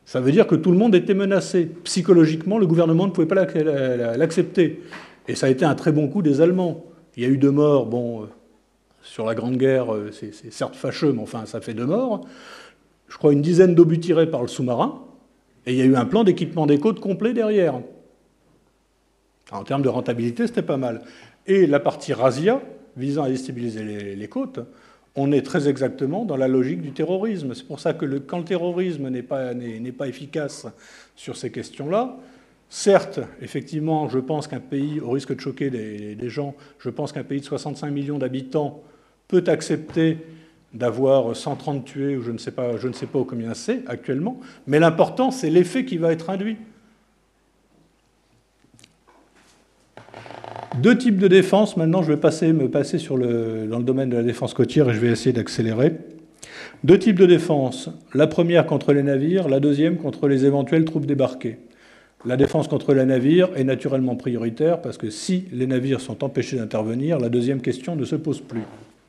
Ça veut dire que tout le monde était menacé. Psychologiquement, le gouvernement ne pouvait pas l'accepter. Et ça a été un très bon coup des Allemands. Il y a eu deux morts. Bon, euh, sur la Grande Guerre, euh, c'est certes fâcheux, mais enfin, ça fait deux morts. Je crois une dizaine d'obus tirés par le sous-marin. Et il y a eu un plan d'équipement des côtes complet derrière. En termes de rentabilité, c'était pas mal. Et la partie razzia, visant à déstabiliser les, les côtes, on est très exactement dans la logique du terrorisme. C'est pour ça que le, quand le terrorisme n'est pas, n'est pas efficace sur ces questions-là, certes, effectivement, je pense qu'un pays, au risque de choquer des, des gens, je pense qu'un pays de soixante-cinq millions d'habitants peut accepter d'avoir cent trente tués, ou je ne sais pas, je ne sais pas combien c'est actuellement, mais l'important, c'est l'effet qui va être induit. Deux types de défense. Maintenant, je vais passer, me passer sur le, dans le domaine de la défense côtière et je vais essayer d'accélérer. Deux types de défense. La première contre les navires, la deuxième contre les éventuelles troupes débarquées. La défense contre les navires est naturellement prioritaire parce que si les navires sont empêchés d'intervenir, la deuxième question ne se pose plus.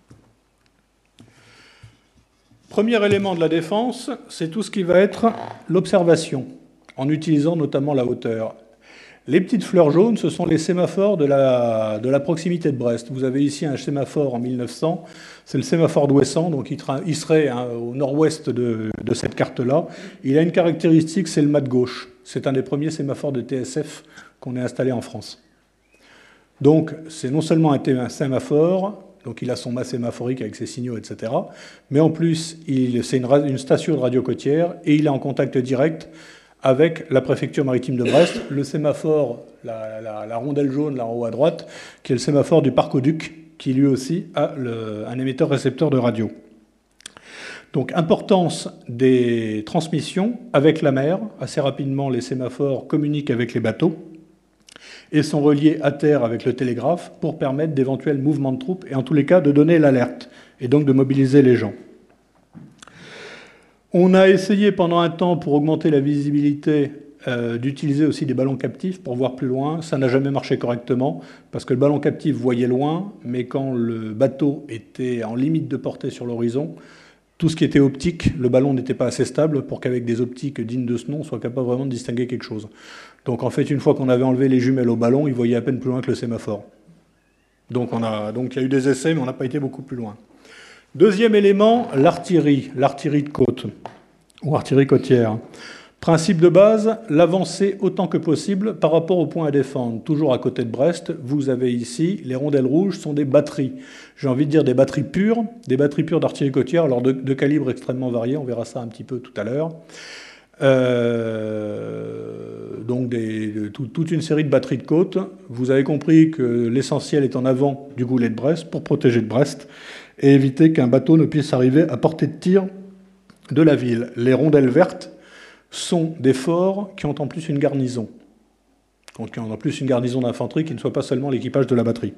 Premier élément de la défense, c'est tout ce qui va être l'observation, en utilisant notamment la hauteur. Les petites fleurs jaunes, ce sont les sémaphores de la, de la proximité de Brest. Vous avez ici un sémaphore en mille neuf cents, c'est le sémaphore d'Ouessant, donc il, il serait hein, au nord-ouest de, de cette carte-là. Il a une caractéristique, c'est le mât de gauche. C'est un des premiers sémaphores de T S F qu'on ait installé en France. Donc c'est non seulement un, un sémaphore, donc il a son mât sémaphorique avec ses signaux, et cetera, mais en plus, c'est une, une station de radio côtière et il est en contact direct avec la préfecture maritime de Brest, le sémaphore, la, la, la rondelle jaune là en haut à droite, qui est le sémaphore du Parc-au-Duc, qui lui aussi a le, un émetteur-récepteur de radio. Donc, importance des transmissions avec la mer. Assez rapidement, les sémaphores communiquent avec les bateaux et sont reliés à terre avec le télégraphe pour permettre d'éventuels mouvements de troupes et en tous les cas de donner l'alerte et donc de mobiliser les gens. On a essayé pendant un temps, pour augmenter la visibilité, euh, d'utiliser aussi des ballons captifs pour voir plus loin. Ça n'a jamais marché correctement, parce que le ballon captif voyait loin, mais quand le bateau était en limite de portée sur l'horizon, tout ce qui était optique, le ballon n'était pas assez stable pour qu'avec des optiques dignes de ce nom, on soit capable vraiment de distinguer quelque chose. Donc en fait, une fois qu'on avait enlevé les jumelles au ballon, il voyait à peine plus loin que le sémaphore. Donc, on a, donc il y a eu des essais, mais on n'a pas été beaucoup plus loin. Deuxième élément, l'artillerie, l'artillerie de côte, ou artillerie côtière. Principe de base, l'avancer autant que possible par rapport au point à défendre. Toujours à côté de Brest, vous avez ici, les rondelles rouges sont des batteries. J'ai envie de dire des batteries pures, des batteries pures d'artillerie côtière, alors de, de calibres extrêmement variés, on verra ça un petit peu tout à l'heure. Euh, donc des, de, tout, toute une série de batteries de côte. Vous avez compris que l'essentiel est en avant du goulet de Brest pour protéger de Brest et éviter qu'un bateau ne puisse arriver à portée de tir de la ville. Les rondelles vertes sont des forts qui ont en plus une garnison. Donc qui ont en plus une garnison d'infanterie qui ne soit pas seulement l'équipage de la batterie.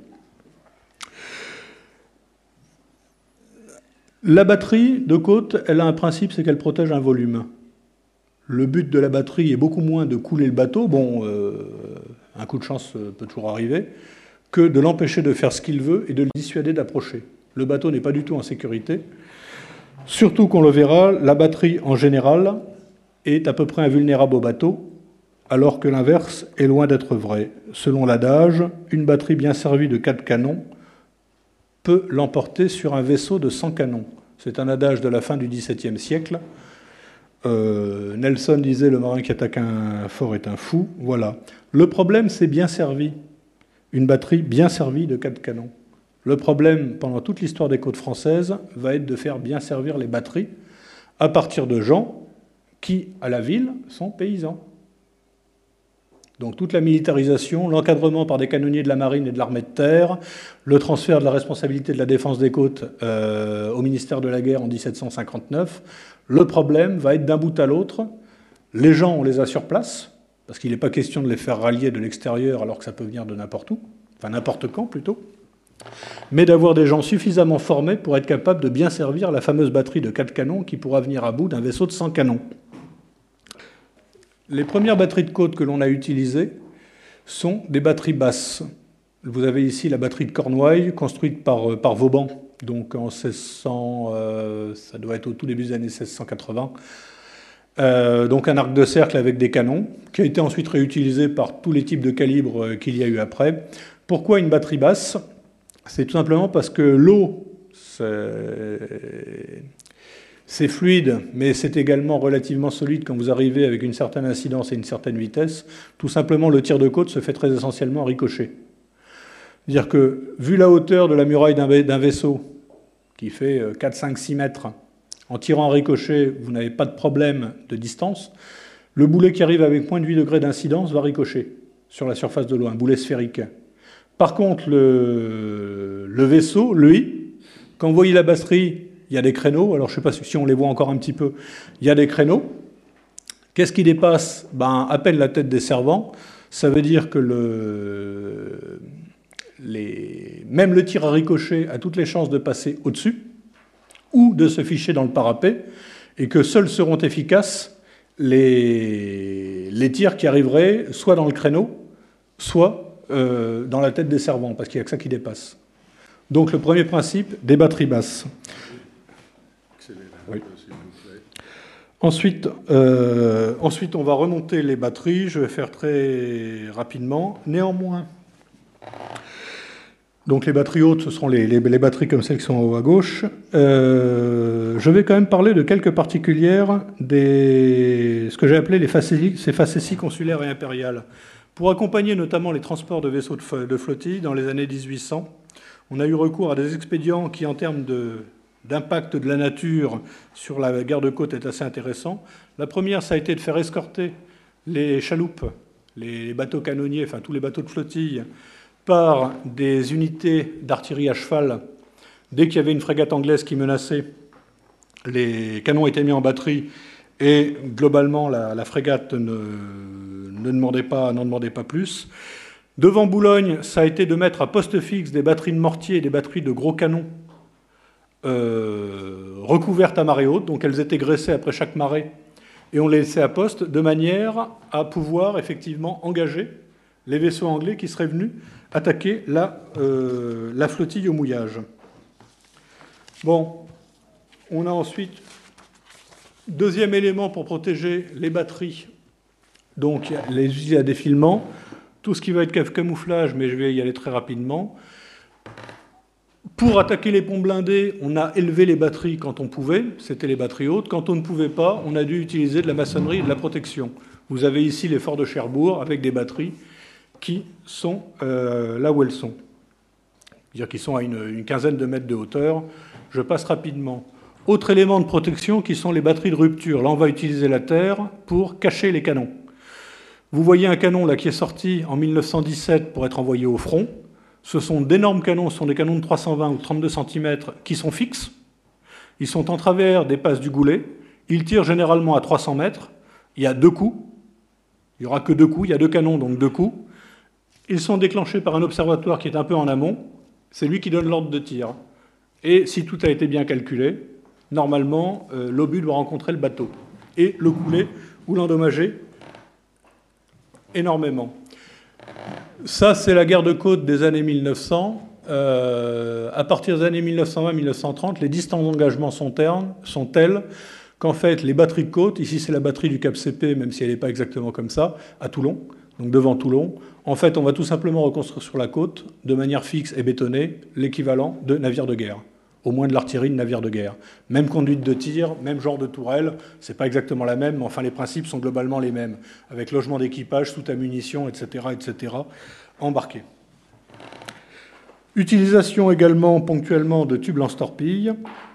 La batterie de côte, elle a un principe, c'est qu'elle protège un volume. Le but de la batterie est beaucoup moins de couler le bateau, bon, euh, un coup de chance peut toujours arriver, que de l'empêcher de faire ce qu'il veut et de le dissuader d'approcher. Le bateau n'est pas du tout en sécurité. Surtout qu'on le verra, la batterie en général est à peu près invulnérable au bateau, alors que l'inverse est loin d'être vrai. Selon l'adage, une batterie bien servie de quatre canons peut l'emporter sur un vaisseau de cent canons. C'est un adage de la fin du dix-septième siècle. Euh, Nelson disait « Le marin qui attaque un fort est un fou ». Voilà. Le problème, c'est bien servi. Une batterie bien servie de quatre canons. Le problème, pendant toute l'histoire des côtes françaises, va être de faire bien servir les batteries à partir de gens qui, à la ville, sont paysans. Donc toute la militarisation, l'encadrement par des canonniers de la marine et de l'armée de terre, le transfert de la responsabilité de la défense des côtes euh, au ministère de la Guerre en dix-sept cent cinquante-neuf, le problème va être d'un bout à l'autre. Les gens, on les a sur place, parce qu'il n'est pas question de les faire rallier de l'extérieur alors que ça peut venir de n'importe où, enfin n'importe quand plutôt, mais d'avoir des gens suffisamment formés pour être capables de bien servir la fameuse batterie de quatre canons qui pourra venir à bout d'un vaisseau de cent canons. Les premières batteries de côte que l'on a utilisées sont des batteries basses. Vous avez ici la batterie de Cornouailles, construite par, par Vauban, donc en seize cents, euh, ça doit être au tout début des années seize cent quatre-vingts. euh, donc un arc de cercle avec des canons, qui a été ensuite réutilisé par tous les types de calibres qu'il y a eu après. Pourquoi une batterie basse? C'est tout simplement parce que l'eau, c'est fluide, mais c'est également relativement solide quand vous arrivez avec une certaine incidence et une certaine vitesse. Tout simplement, le tir de côte se fait très essentiellement en ricochet. C'est-à-dire que, vu la hauteur de la muraille d'un vaisseau, qui fait quatre, cinq, six mètres, en tirant en ricochet, vous n'avez pas de problème de distance. Le boulet qui arrive avec moins de huit degrés d'incidence va ricocher sur la surface de l'eau, un boulet sphérique. Par contre, le, le vaisseau, lui, quand vous voyez la batterie, il y a des créneaux. Alors, je ne sais pas si on les voit encore un petit peu. Il y a des créneaux. Qu'est-ce qui dépasse? Ben, à peine la tête des servants. Ça veut dire que le, les, même le tir à ricochet a toutes les chances de passer au-dessus ou de se ficher dans le parapet, et que seuls seront efficaces les, les tirs qui arriveraient soit dans le créneau, soit euh, dans la tête des servants, parce qu'il n'y a que ça qui dépasse. Donc, le premier principe, des batteries basses. Oui. Ensuite, euh, ensuite, on va remonter les batteries. Je vais faire très rapidement. Néanmoins, donc les batteries hautes, ce seront les, les, les batteries comme celles qui sont en haut à gauche. Euh, je vais quand même parler de quelques particulières des ce que j'ai appelé les facéties, ces facéties consulaires et impériales. Pour accompagner notamment les transports de vaisseaux de, de flottille dans les années mille huit cents, on a eu recours à des expédients qui, en termes de d'impact de la nature sur la guerre de côte, est assez intéressant. La première, ça a été de faire escorter les chaloupes, les bateaux canonniers, enfin tous les bateaux de flottille, par des unités d'artillerie à cheval. Dès qu'il y avait une frégate anglaise qui menaçait, les canons étaient mis en batterie et globalement la, la frégate ne, ne demandait pas, n'en demandait pas plus. Devant Boulogne, ça a été de mettre à poste fixe des batteries de mortier et des batteries de gros canons euh, recouvertes à marée haute, donc elles étaient graissées après chaque marée, et on les laissait à poste de manière à pouvoir effectivement engager les vaisseaux anglais qui seraient venus attaquer la, euh, la flottille au mouillage. Bon, on a ensuite, deuxième élément pour protéger les batteries, donc les usines à défilement, tout ce qui va être camouflage, mais je vais y aller très rapidement. Pour attaquer les ponts blindés, on a élevé les batteries quand on pouvait, c'était les batteries hautes. Quand on ne pouvait pas, on a dû utiliser de la maçonnerie et de la protection. Vous avez ici les forts de Cherbourg avec des batteries qui sont euh, là où elles sont. C'est-à-dire qu'ils sont à une, une quinzaine de mètres de hauteur. Je passe rapidement. Autre élément de protection qui sont les batteries de rupture. Là, on va utiliser la terre pour cacher les canons. Vous voyez un canon là qui est sorti en mille neuf cent dix-sept pour être envoyé au front. Ce sont d'énormes canons, ce sont des canons de trois cent vingt ou trente-deux centimètres qui sont fixes. Ils sont en travers des passes du goulet. Ils tirent généralement à trois cents mètres. Il y a deux coups. Il n'y aura que deux coups. Il y a deux canons, donc deux coups. Ils sont déclenchés par un observatoire qui est un peu en amont. C'est lui qui donne l'ordre de tir. Et si tout a été bien calculé, normalement, euh, l'obus doit rencontrer le bateau et le couler ou l'endommager énormément. Ça, c'est la guerre de côte des années mille neuf cents. Euh, à partir des années mille neuf cent vingt mille neuf cent trente, les distances d'engagement sont, sont telles qu'en fait, les batteries de côte, ici c'est la batterie du Cap C P, même si elle n'est pas exactement comme ça, à Toulon, donc devant Toulon, en fait, on va tout simplement reconstruire sur la côte, de manière fixe et bétonnée, l'équivalent de navires de guerre. Au moins de l'artillerie de navires de guerre. Même conduite de tir, même genre de tourelle, c'est pas exactement la même, mais enfin les principes sont globalement les mêmes, avec logement d'équipage, soute à munitions, et cetera, et cetera, embarqués. Utilisation également ponctuellement de tubes lance-torpilles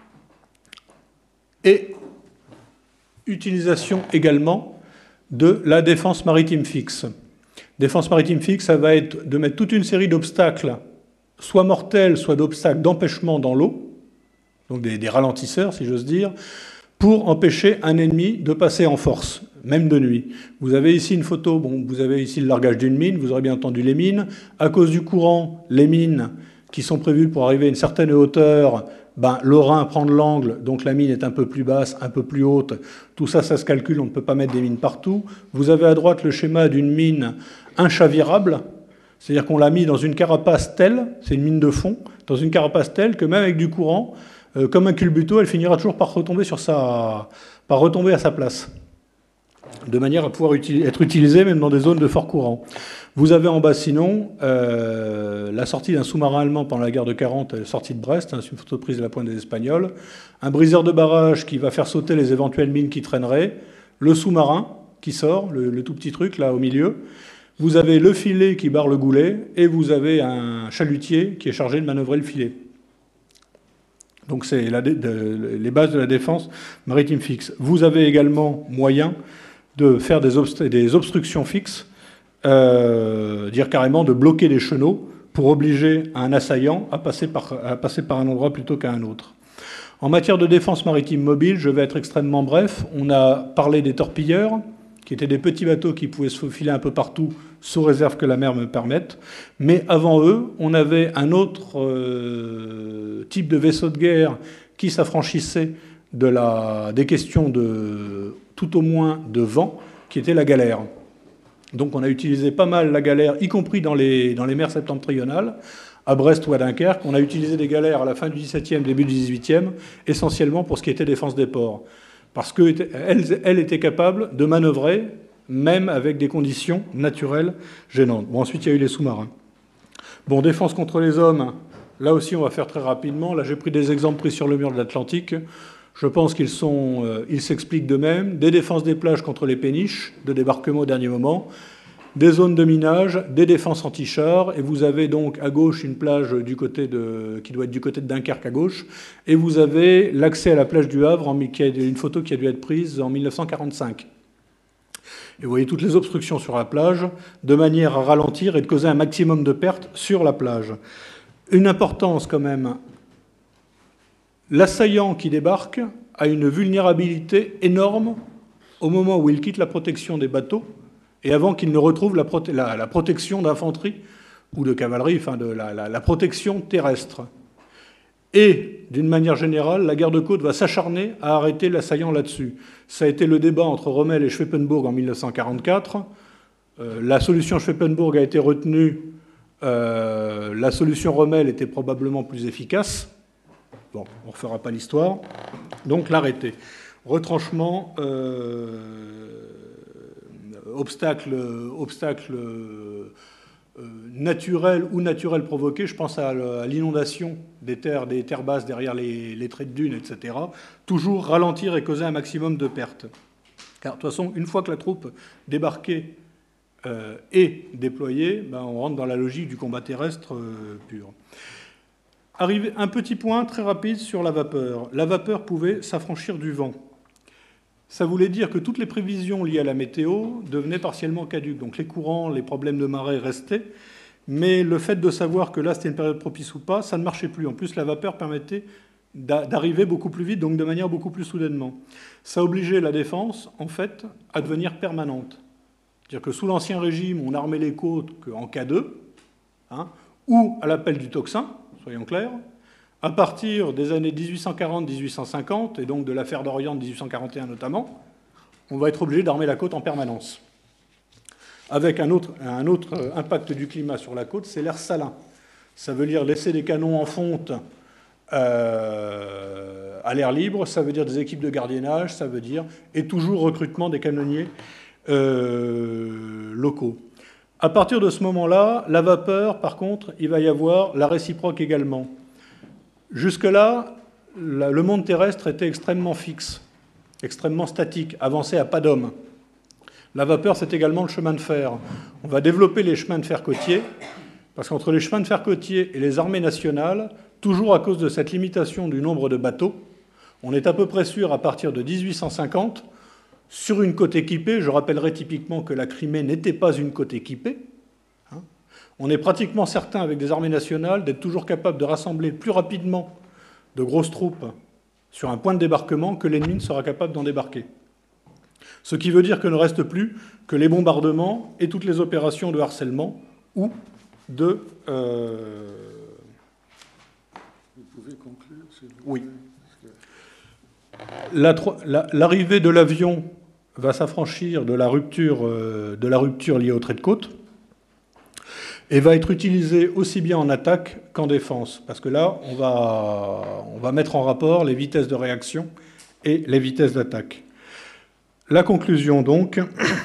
et utilisation également de la défense maritime fixe. Défense maritime fixe, ça va être de mettre toute une série d'obstacles, soit mortels, soit d'obstacles d'empêchement dans l'eau, donc des, des ralentisseurs, si j'ose dire, pour empêcher un ennemi de passer en force, même de nuit. Vous avez ici une photo, bon, vous avez ici le largage d'une mine, vous aurez bien entendu les mines. À cause du courant, les mines qui sont prévues pour arriver à une certaine hauteur, ben, le Rhin prend de l'angle, donc la mine est un peu plus basse, un peu plus haute. Tout ça, ça se calcule, on ne peut pas mettre des mines partout. Vous avez à droite le schéma d'une mine inchavirable, c'est-à-dire qu'on l'a mis dans une carapace telle, c'est une mine de fond, dans une carapace telle que même avec du courant, euh, comme un culbuto, elle finira toujours par retomber, sur sa, par retomber à sa place. de manière à pouvoir uti- être utilisé même dans des zones de fort courant. Vous avez en bas, sinon, euh, la sortie d'un sous-marin allemand pendant la guerre de quarante, sortie de Brest, hein, c'est une photo prise de la pointe des Espagnols, un briseur de barrage qui va faire sauter les éventuelles mines qui traîneraient, le sous-marin qui sort, le, le tout petit truc là au milieu, vous avez le filet qui barre le goulet, et vous avez un chalutier qui est chargé de manœuvrer le filet. Donc c'est la, de, les bases de la défense maritime fixe. Vous avez également moyen de faire des, obst- des obstructions fixes, euh, dire carrément de bloquer les chenaux pour obliger un assaillant à passer par, à passer par un endroit plutôt qu'à un autre. En matière de défense maritime mobile, je vais être extrêmement bref. On a parlé des torpilleurs, qui étaient des petits bateaux qui pouvaient se faufiler un peu partout, sous réserve que la mer me permette. Mais avant eux, on avait un autre euh, type de vaisseau de guerre qui s'affranchissait de la, des questions de, tout au moins, de vent, qui était la galère. Donc on a utilisé pas mal la galère, y compris dans les, dans les mers septentrionales, à Brest ou à Dunkerque. On a utilisé des galères à la fin du dix-septième, début du dix-huitième, essentiellement pour ce qui était défense des ports. Parce qu'elle elle était capable de manœuvrer, même avec des conditions naturelles gênantes. Bon, ensuite, il y a eu les sous-marins. Bon, défense contre les hommes, là aussi, on va faire très rapidement. Là, j'ai pris des exemples pris sur le mur de l'Atlantique. Je pense qu'ils sont, euh, ils s'expliquent d'eux-mêmes. Des défenses des plages contre les péniches, de débarquement au dernier moment. Des zones de minage, des défenses anti-chars, et vous avez donc à gauche une plage du côté de, qui doit être du côté de Dunkerque à gauche, et vous avez l'accès à la plage du Havre, en, qui a une photo qui a dû être prise en mille neuf cent quarante-cinq. Et vous voyez toutes les obstructions sur la plage, de manière à ralentir et de causer un maximum de pertes sur la plage. Une importance quand même, l'assaillant qui débarque a une vulnérabilité énorme au moment où il quitte la protection des bateaux, et avant qu'il ne retrouve la, prote la, la protection d'infanterie ou de cavalerie, enfin de la, la, la protection terrestre. Et, d'une manière générale, la garde-côte va s'acharner à arrêter l'assaillant là-dessus. Ça a été le débat entre Rommel et Schweppenburg en mille neuf cent quarante-quatre. Euh, la solution Schweppenburg a été retenue. Euh, la solution Rommel était probablement plus efficace. Bon, on ne refera pas l'histoire. Donc, l'arrêter. Retranchement... Euh, Obstacle, obstacle euh, naturel ou naturel provoqué, je pense à, à l'inondation des terres, des terres basses derrière les, les traits de dunes, et cetera. Toujours ralentir et causer un maximum de pertes. Car de toute façon, une fois que la troupe débarquée euh, est déployée, ben, on rentre dans la logique du combat terrestre euh, pur. Arrivé, un petit point très rapide sur la vapeur. La vapeur pouvait s'affranchir du vent. Ça voulait dire que toutes les prévisions liées à la météo devenaient partiellement caduques. Donc les courants, les problèmes de marée restaient, mais le fait de savoir que là c'était une période propice ou pas, ça ne marchait plus. En plus, la vapeur permettait d'arriver beaucoup plus vite, donc de manière beaucoup plus soudainement. Ça obligeait la défense, en fait, à devenir permanente. C'est-à-dire que sous l'Ancien Régime, on armait les côtes qu'en cas de, hein, ou à l'appel du tocsin, soyons clairs. À partir des années mille huit cent quarante à mille huit cent cinquante, et donc de l'affaire d'Orient de mille huit cent quarante et un notamment, on va être obligé d'armer la côte en permanence. Avec un autre, un autre impact du climat sur la côte, c'est l'air salin. Ça veut dire laisser des canons en fonte euh, à l'air libre, ça veut dire des équipes de gardiennage, ça veut dire, et toujours recrutement des canonniers euh, locaux. À partir de ce moment-là, la vapeur, par contre, il va y avoir la réciproque également. Jusque-là, le monde terrestre était extrêmement fixe, extrêmement statique, avancé à pas d'homme. La vapeur, c'est également le chemin de fer. On va développer les chemins de fer côtiers, parce qu'entre les chemins de fer côtiers et les armées nationales, toujours à cause de cette limitation du nombre de bateaux, on est à peu près sûr, à partir de mille huit cent cinquante, sur une côte équipée, je rappellerai typiquement que la Crimée n'était pas une côte équipée, on est pratiquement certain, avec des armées nationales, d'être toujours capable de rassembler plus rapidement de grosses troupes sur un point de débarquement que l'ennemi ne sera capable d'en débarquer. Ce qui veut dire que ne reste plus que les bombardements et toutes les opérations de harcèlement ou de... Euh... Vous pouvez conclure, s'il vous plaît ? Oui. L'arrivée de l'avion va s'affranchir de la rupture, euh, de la rupture liée au trait de côte, et va être utilisé aussi bien en attaque qu'en défense. Parce que là, on va, on va mettre en rapport les vitesses de réaction et les vitesses d'attaque. La conclusion, donc,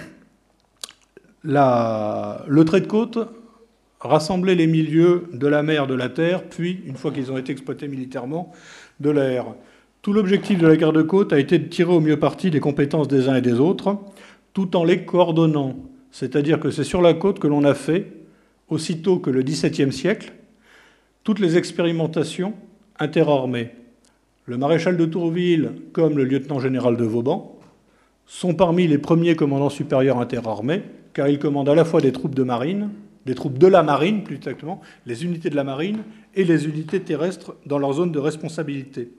la, le trait de côte rassemblait les milieux de la mer, de la terre, puis, une fois qu'ils ont été exploités militairement, de l'air. Tout l'objectif de la garde-côte a été de tirer au mieux parti des compétences des uns et des autres, tout en les coordonnant. C'est-à-dire que c'est sur la côte que l'on a fait, aussitôt que le dix-septième siècle, toutes les expérimentations interarmées. Le maréchal de Tourville, comme le lieutenant-général de Vauban, sont parmi les premiers commandants supérieurs interarmés, car ils commandent à la fois des troupes de marine, des troupes de la marine, plus exactement, les unités de la marine et les unités terrestres dans leur zone de responsabilité.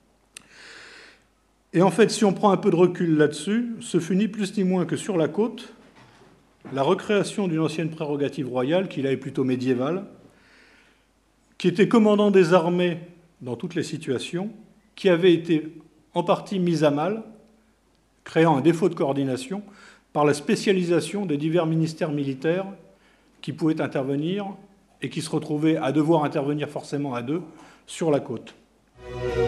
Et en fait, si on prend un peu de recul là-dessus, ce fut ni plus ni moins que sur la côte, la recréation d'une ancienne prérogative royale, qui là est plutôt médiévale, qui était commandant des armées dans toutes les situations, qui avait été en partie mise à mal, créant un défaut de coordination par la spécialisation des divers ministères militaires qui pouvaient intervenir et qui se retrouvaient à devoir intervenir forcément à deux sur la côte.